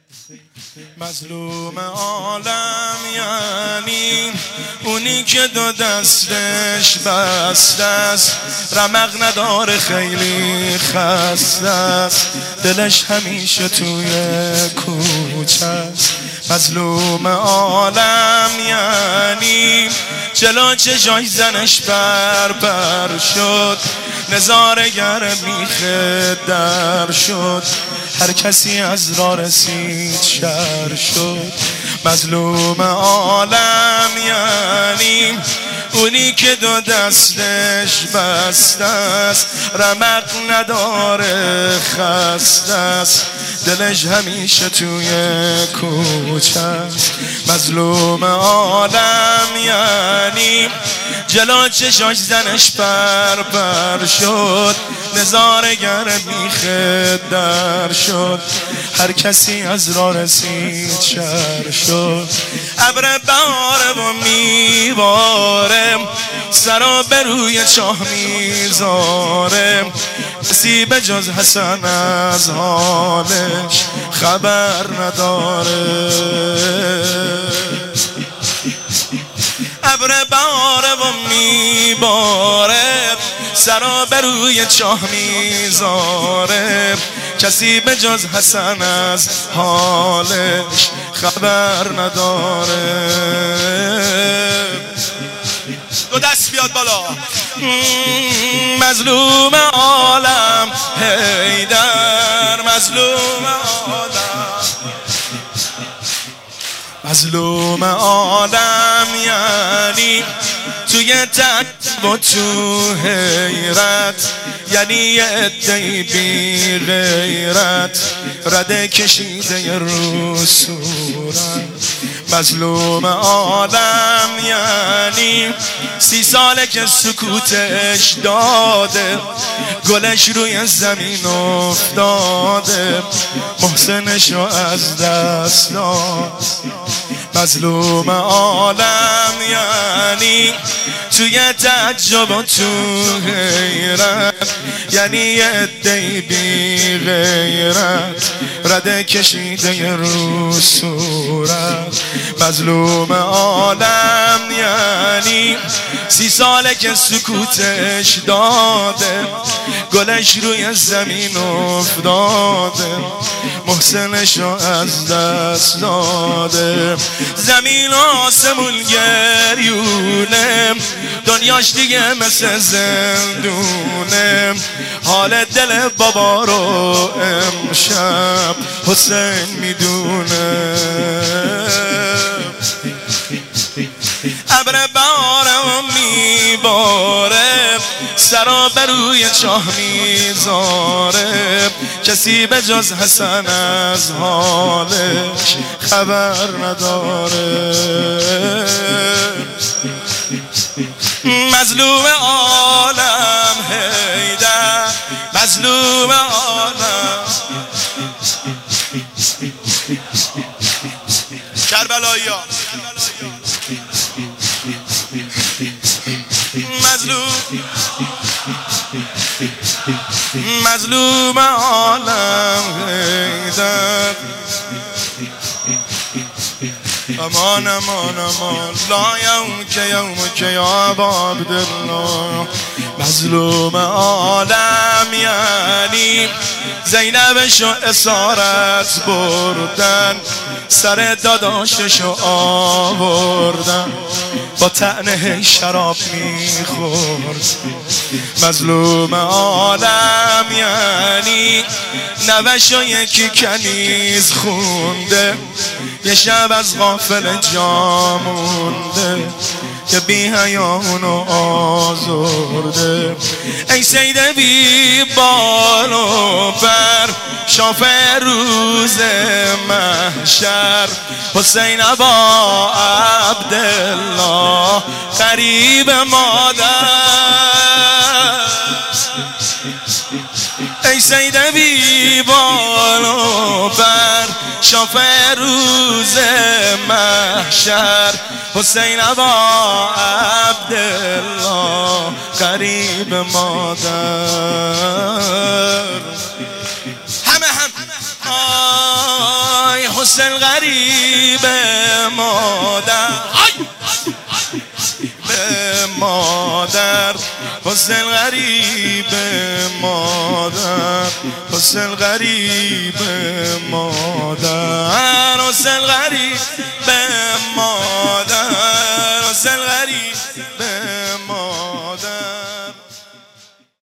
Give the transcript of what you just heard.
مظلوم عالم یعنی اونی که دو دستش بسته است، رمق نداره، خیلی خسته است، دلش همیشه توی کوچه است. مظلوم عالم یعنی جلو چشای زنش بر شد، نظارگر میخه در شد، هر کسی از راه رسید شر شد. مظلوم عالم یعنی اونی که دو دستش بسته است، رمق نداره، خسته است، دلش همیشه توی کوچه است. مظلوم عالم یعنی جلو چشاش زنش بر شد، نظارگر میخه در شد، هر کسی از راه رسید شر شد. ابر باره و میباره، سرا به روی چاه میذاره، کسی به جز حسن از حالش خبر نداره. ابر باره و میباره، سرا به روی چاه میذاره، کسی به جز حسن از حالش خبر نداره. دو دست بیاد بالا. مظلوم عالم حیدر، مظلوم عالم، مظلوم عالم یعنی توی تک و تو حیرت، یعنی یه عده‌ای بی غیرت، رده کشیده رو صورت. مظلوم عالم یعنی 30 ساله که سکوتش داده، گلش روی زمین افتاده، محسنشو از دست داد. مظلوم عالم یعنی توی تعجب و تو حیرت، یعنی یه عده‌ای بی غیرت، رده کشیده رو صورت. مظلوم عالم یعنی 30 ساله که سکوتش داده، گلش روی زمین افتاده، محسنشو از دست داده. زمین آسمون گریونه، دنیاش دیگه مثل زندونه، حال دل بابا رو امشب حسین میدونه. ابر باره و میباره، سرا به روی چاه میذاره، کسی به جز حسن از حالش خبر نداره. مظلوم عالم حیدر، مظلوم عالم. کربلایی‌ها مظلوم عالم حیدر. امان امان امان، لا یومک یا ابا عبدالله. مظلوم عالم یعنی زینبشو اسارت بردن، سر داداششو آوردن، با طعنه شراب میخورد. مظلوم عالم یعنی نوشو یکی کنیز خونده، یه شب از غافل جا مونده، که بی حیامونو آزرده. ای سید بی بال و پر، شافع روز محشر، حسین ابا عبدالله قریب مادر. ای سید بی بال و پر، شافع روز محشر، حسین ابا عبدالله قریب مادر. همه آی حسین غریب مادر مادر حسین غریب مادر حسین غریب مادر حسین غریب